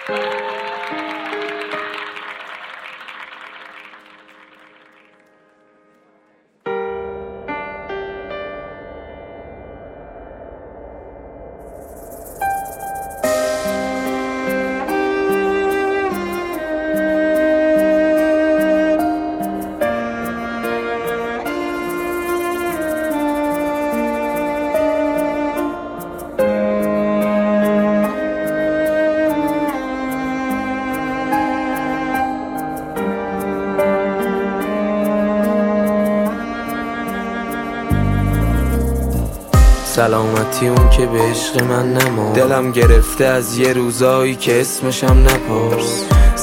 سلامتی اون که به عشق من نما، دلم گرفته از یه روزایی که اسمشم نپرس.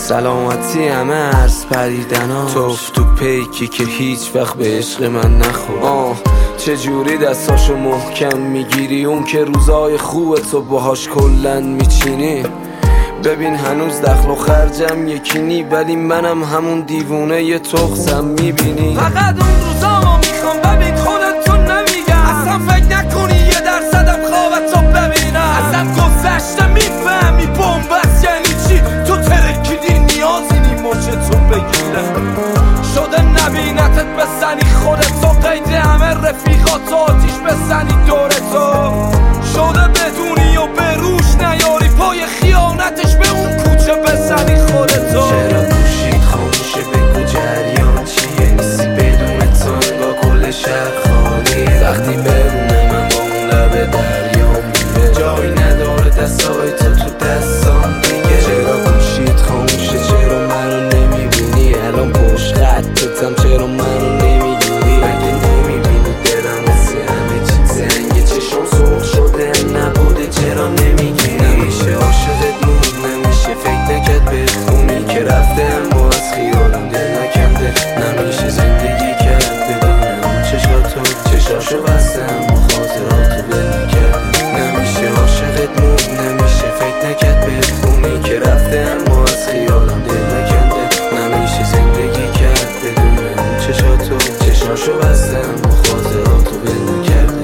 سلامتی همه عرض پریدنا، توف تو پیکی که هیچ وقت به عشق من نخور. چجوری دستاشو محکم میگیری، اون که روزای خوبه تو باهاش کلن میچینی. ببین هنوز دخل و خرجم یکی نی، ولی منم همون دیوونه یه تخصم میبینی. فقط اون روزامو میخوام ببین خودتو نمیگم، اصلا فکر نکنی یه درصدم خوابتو ببینم. اصلا گذشته میفهمی بومبست یعنی چی، تو ترکیدی نیازی نی مچتو بگیرم. شده نبینتت بزنی خودتو، قید همه رفیقاتو آتیش بزنی دورتو. شده بدونی و به روش نیاری، پای خیانتش به اون کوچه بزنی خودتو. چرا گوشید خاموشه بگو جریان چیه، نیستی بدون تو انگاه کل شهر خالی. وقتی برونه من با اون لب دریا میره، جایی نداره دستای تو دستان دیگه. چرا گوشید خاموشه، چرا منو نمیبینی، الان پشت خطتم چرا منو نمیگیری. مگه نمیبینی دلم مثل همه چی زنگه، چشم سرخ شده نبوده چرا نمیگیری. نمیشه عاشقت مون، نمیشه فکر نکرد بخونی که رفته اما از خیالم دل نکنده. نمیشه زندگی کرد بدون اون چشاتو، چشاشو بستم و خاطراتو بل نکرده. نمیشه عاشقت مون، نمیشه فکر نکرد بخونی که رفته اما از خیالم دل نکنده. نمیشه زندگی کرد بدون اون چشاتو، چشاشو بستم و خاطراتو بل نکرده.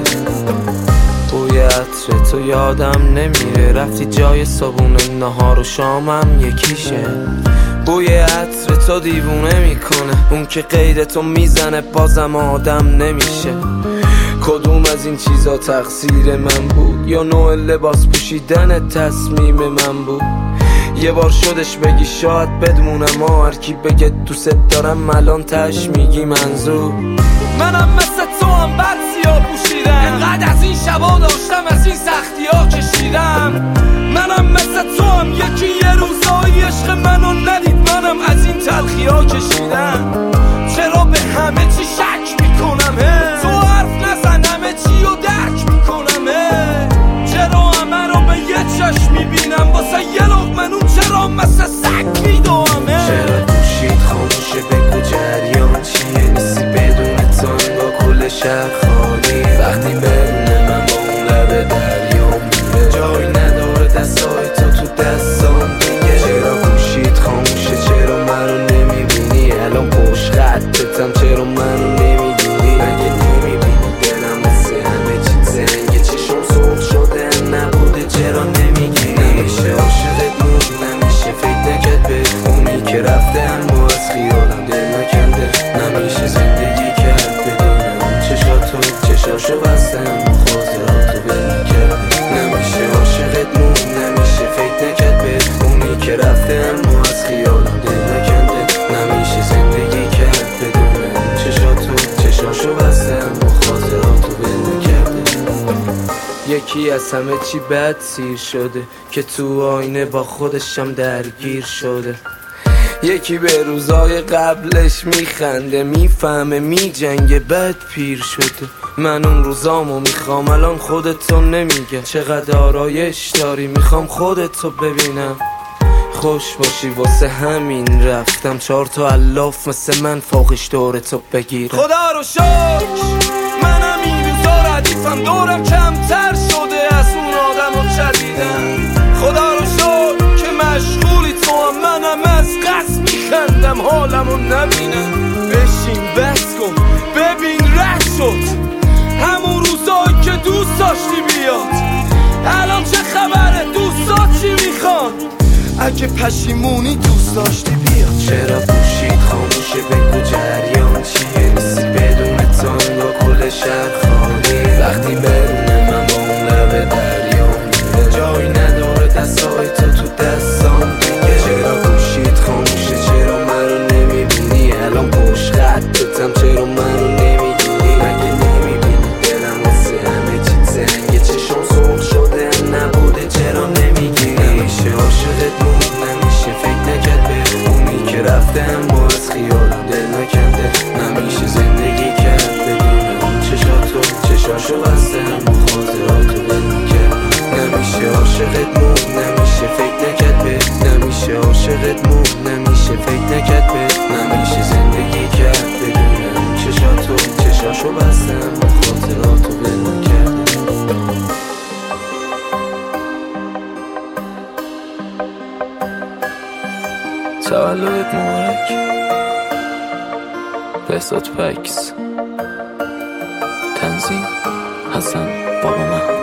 بوی عطر تو یادم نمیره، رفتی جای صبونه نهار و شامم یکیشه. بوی عطر تو دیوونه میکنه، اون که قید تو میزنه بازم آدم نمیشه. کدوم از این چیزا تقصیر من بود، یا نوع لباس پوشیدن تصمیم من بود؟ یه بار شدش بگی شاید بدمونم، هر کی بگه دوست دارم الان تش میگی منظور. منم مثل تو هم بد سیاه پوشیدم، انقدر از این شبا داشتم از این سختی ها کشیدم. منم مثل تو هم یکی یه روزایی عشق منو ندید، منم از این تلخی ها کشیدم. چرا به همه چی شک میکنم، تو حرف نزن همه چی رو درک میکنم. چرا همه رو به یه چشم میبینم، واسه یه لقمه چرا مثل سگ میدوامه. چرا گوشید خاموشه بگو جریان چیه، نیستی بدون تو انگاه کل شهر خالی. وقتی برونه من با اون لب دریا میره، جایی نداره دستای تو دستان دیگه. چرا گوشید خاموشه، چرا منو نمیبینی، الان پشت خطتم چرا منو نمیگیری. مگه نمیبینی دلم مثل همه چی زنگه، چشم سرخ شده نبوده چرا نمیگیری. نمیشه عاشقت مون، نمیشه فکر نکرد بخونی که رفته اما از خیالم دل نکنده. نمیشه زندگی کرد بدون اون چشاتو، چشاشو بستم و خاطراتو بل نکرده. نمیشه عاشقت مون، نمیشه فکر نکرد بخونی که رفته اما از خیالم دل نکنده. نمیشه زندگی کرد بدون اون چشاتو، چشاشو بستم و خاطراتو بل نکرده. یکی از همه چی بد سیر شده، که تو آینه با خودشم درگیر شده. یکی به روزای قبلش میخنده، میفهمه میجنگه بد پیر شده. من اون روزامو میخوام الان خودتو نمیگه، چقدر آرایش داری میخوام خودتو ببینم. خوش باشی واسه همین رفتم، 4 تا الاف مثل من فوقش دورتو بگیرم. خدا رو شکر منم این روزا ردیفم، دورم کمتر شده از اون آدم رو چدیدم. خدا رو شکر که مشغولی تو هم، منم از قصد میخندم حالمو نبینم. بشین بس کن ببین رد شد همون روزایی که دوست داشتی بیاد. الان چه خبره دوستا چی میخوان، اگه پشیمونی دوست داشتی بیا. چرا پوشید خاموشه بگو جریان چیه؟ نیستی بدون تو انگار کل شهر خالی. وقتی برونه من با اون لب دریام میره، جایی نداره دستای تو دستام دیگه. چرا پوشید خاموشه چرا من رو نمیبینی؟ الان پشت خطتم چرا من رو نمیگیری؟ مگه نمیبینی دلم واسه همه چی زنگه؟ چشم سرخ شده نبوده چرا نمیگیری؟ نمیشه عاشقت موند، نمیشه فکر نکرد به اونی که رفته اما از خیالم دل نکنده. نمیشه زندگی کرد بدون اون چشاتو، چشاشو بسته اما خاطراتو دل نکرد. نمیشه عاشقت موند، نمیشه فکر نکرد به، نمیشه عاشقت موند، نمیشه فکر نکرد به، نمیشه زندگی کرد بدون اون چشاتو، چشاشو بسته اما خاطراتو دل نکرد. تولدت مبارک بهزاد پکس. تنظیم حسن بابا من.